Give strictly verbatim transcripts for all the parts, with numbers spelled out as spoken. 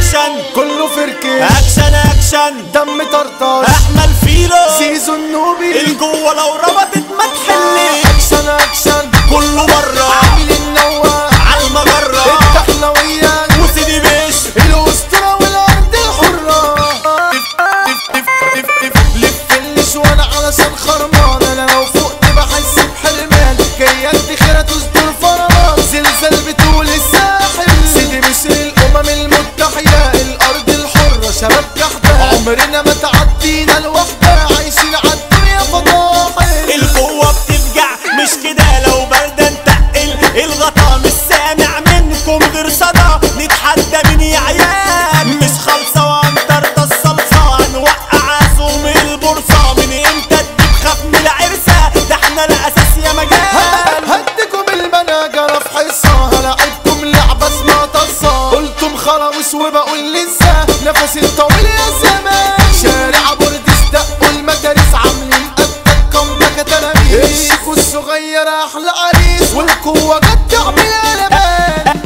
اكشن كله فركش اكشن اكشن دم طرطاش احمل فيلو زيزو النوبي الجوه لو ربطت ما تحلش اكشن اكشن كله بره عامل النوع عالمجرة الدخلوية وسيدي بيش الاسطورة والارض الحرة لفلش وانا علشان خرمان انا لو فقت بحس بحرمان جاي ادي خيرة تصدر فرمان زلزال بطول الساحل سيدي مصر الامم المتحدة الارض الحرة شباب كحدة عمرنا ما تعدينا الوحدة عايشين عالدنيا فضاحل القوة بتفجع مش كده لو باردة نتقل الغطا مش سامع منكم غير صدى نتحدى مين يا عيال مش خالصة وانطرت الصلصة هنوقع عزوم البورصة من امتى تجيب خاف من العرسة ده احنا الاساس يا مجال هديكم المناجرة في حصة هلاعبكم لعبة اسمها طصة قلتم خلاويص وبقول لسه نفسي الطويل يا زمان شارع بورديس دقوا المدارس عاملين قدك كمبكة تلاميذ الشيكو الصغير احلى عريس والقوة جت تعمل قلبان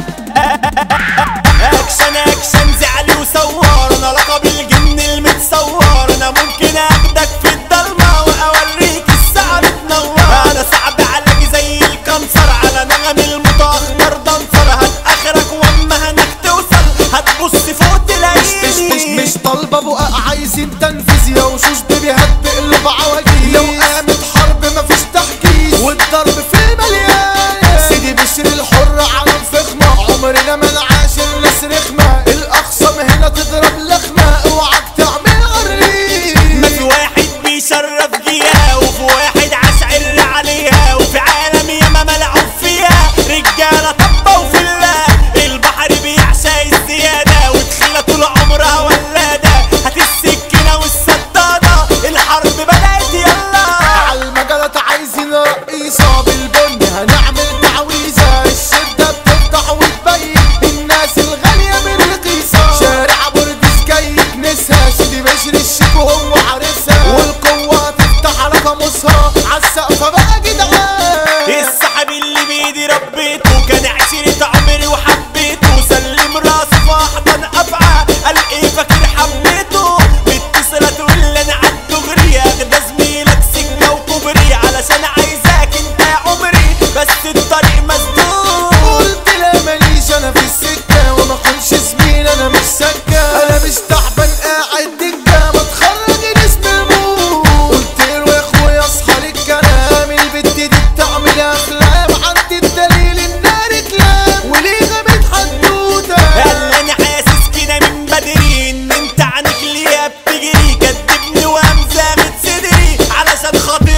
اكشن اكشن زعلي وصور انا لقب الجن المتصور انا ممكن اخدك في الضلمة واوريك الساعة بتنور انا صعب عليك زي الكنصر على نغم المتأخر دنصر هات اخرك واما هناك توصل هتبص فوق تلاقيني مش مش مش طالبة بقى عايزين تنفيذ يا وشوش بيبيهات بقلب عواجيز لو قامت حرب مفيش تحجيز والضرب في المليان سيدي بشر الحر على الفخمة عمرنا ما نعاشر ناس رخمة الأخصم هنا تضرب لخمة اوعك تعمل غريب ما في واحد بيشرف جيها وفي واحد عشعر عليها وفي عالم ياما ملعوب فيها رجالة طبة وفلة البحر بيعشى الزيادة وتخيلة طول عمرها ولادة هات السكينة والسدادة الحرب بدأت يلا عالمجالات عايزين رئيسة بالبن هنعمل تعويذة الشدة بتفتح وتبين الناس الغالية من رخيصة شارع بورديس جاي يكنسها سيدي بشر الشيك وهو عارفها والقوة تفتح على قاموسها عالسقفة بقى جدعان السحب اللي بيدي ربيته كان عشرة عمري وحبيته سلم راسه في احضن افعى قال ايه فاكر حبيته متصلة تقول لي انا عالدغري اخد زميلك سكة وكوبري علشان عايزاك انت يا عمري بس الطريق مسدود قلت لا ماليش انا في السكة وما اكونش زميل انا مش سكة انا مش تعبان قاعد دكة ما تخرج اسم الموت قلت له يا اخويا اصحى للكلام البت دي بتعمل افلام عندي الدليل انها رجلام وليه غابت حدوتة قال لي انا حاسس كده من بدري ان انت عنك ليا بتجري كدبني وامزاغت صدري علشان خاطر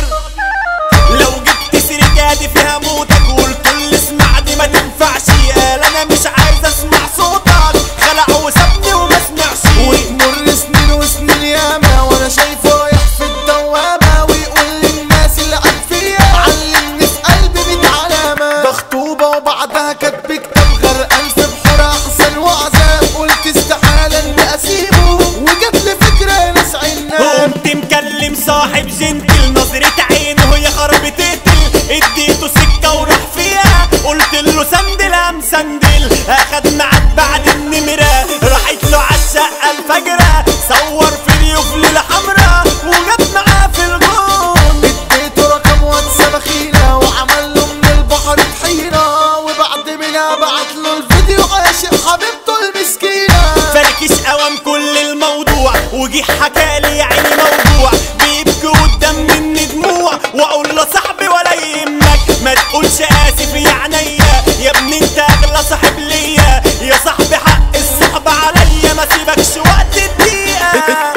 لو جبت سرجادي فيها موتك وقلت اللي اسمع دي ما تنفعش قال انا مش عايز اسمع صوتك خلع وسابني وما سمعش وتمر سنين وسنين ياما وانا شايفه رايح في الدوامة ويقول للناس اللي قاعد فيا علمني في قلبي ميت علامة ده خطوبة وبعدها كاتب كتاب غرقان في بحور احسن وعذاب قلت استحالة اني اسيبه وجات لي فكرة ناس عنا قمت مكلم صاحب جنتل نظرة عينه هي خرب تقتل اديته سكة وراح فيها قلت له سندل ام سندل اخد معاك بعد النمرة راحت له عالشقة الفجرة صور فيديو في ليلة حمرا وجاب معاه في الجون اديته رقم واتساب اخينا وعمل له من البحر طحينة وبعد منها بعت له الفيديو عاشق حبيبته المسكينة فركش قوام كل الموضوع وجي حكالي يا عيني موضوع بيبكي قدام مني دموع واقول له صاحبي ولا يهمك ما تقولش اسف يا عينيا يا ابني انت اغلى صاحب ليا يا صاحبي حق الصحبة عليا ما سيبكش وقت الدقيقة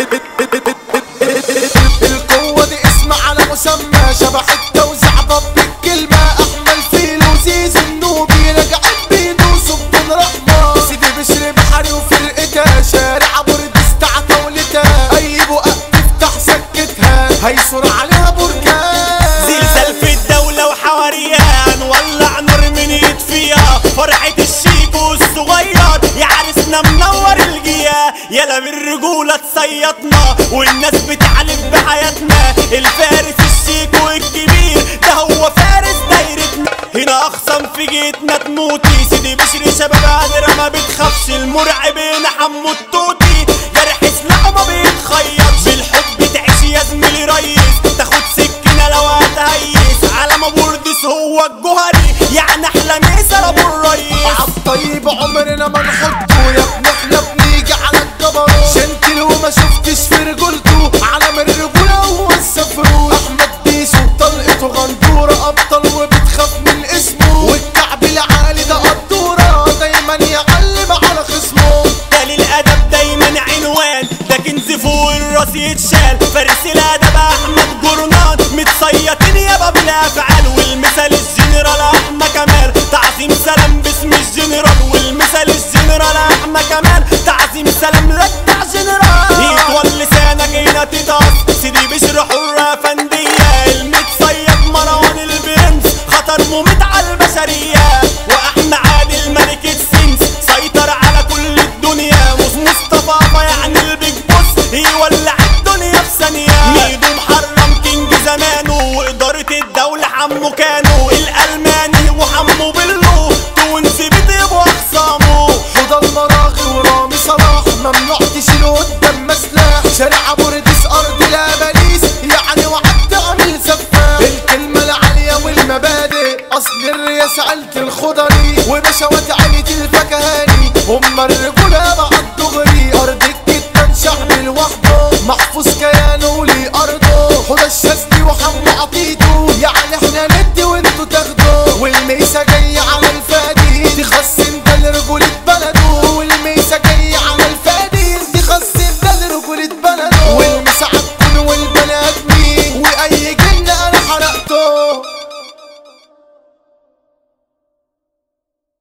القوة دي اسم على مسمى شبح التوزيع ضب بالكلمة احمل فيل وزيزو النوبي راجعين بيدوسوا بدون رحمة سيدي بشر بحري وفرقتها شارع بورديس تعتى ولتها اي بقى تفتح سكتها هيسر عليها بركان زلزال في الدولة وحواريها هنولع نار من يطفيها فرحة الشيكو الصغير يا عرسنا منور الجيا يلا بالرجولة تصيطنا والناس بتعلف بحياتنا الفارس الشيكو الكبير ده هو فارس دايرتنا هنا اخصم في جيتنا تموتي سيدي بشر شباب قادرة ما بتخافش، المرعبين حمو التوتي جرح سلاحه ما بيتخيطش، بالحب تعيش يا زميلي ريس، تاخد سكينة لو هتهيس، على ما بوردس هو الجوهري يعني احلى ميسر ابو الريس. عالطيب عمرنا ما نحطه يا ابن احنا بنيجي على الجبروت، شنتل وما شفتش في رجولته، علم الرجولة هو السفروت، احمد بيسو طلقته غندورة ابطال وبتخاف من اسمه، والكعب العالي ده قدورة دايما يعلم على خصمه، تالي الادب دايما عنوان ده كنز فوق الراس يتشال، فارس الادب احمد جورنان متصيطين يابا بالافعال، والمثال الجنرال احمد كمال تعظيم سلام باسم الجنرال، والمثال الجنرال احمد كمال تعظيم سلام لك بتاع جنرال، يطول لسانك هنا تتقص سيدي بشرح الرافندية، المتصيط مروان البرنس خطر مميت على البشرية، واحمد عادل ملك السنس سيطر على كل الدنيا، مصطفى يعني البيج بوس يولع الدنيا في ثانية، ميدو محرم كينج زمانه وإدارة الدولة حمو كانوا، الألماني وحمو بلو تونسي بيطيبوا أخصامه، حوض المراغي ورامي صلاح ممنوع تشيله قدام مسلاح، شارع بورديس أرض الأباليس يعني وعد عامل سفاح، الكلمة العالية والمبادئ أصل الرياسة عيلة الخضري، وبشوات عيلة الفكهاني هم الرجولة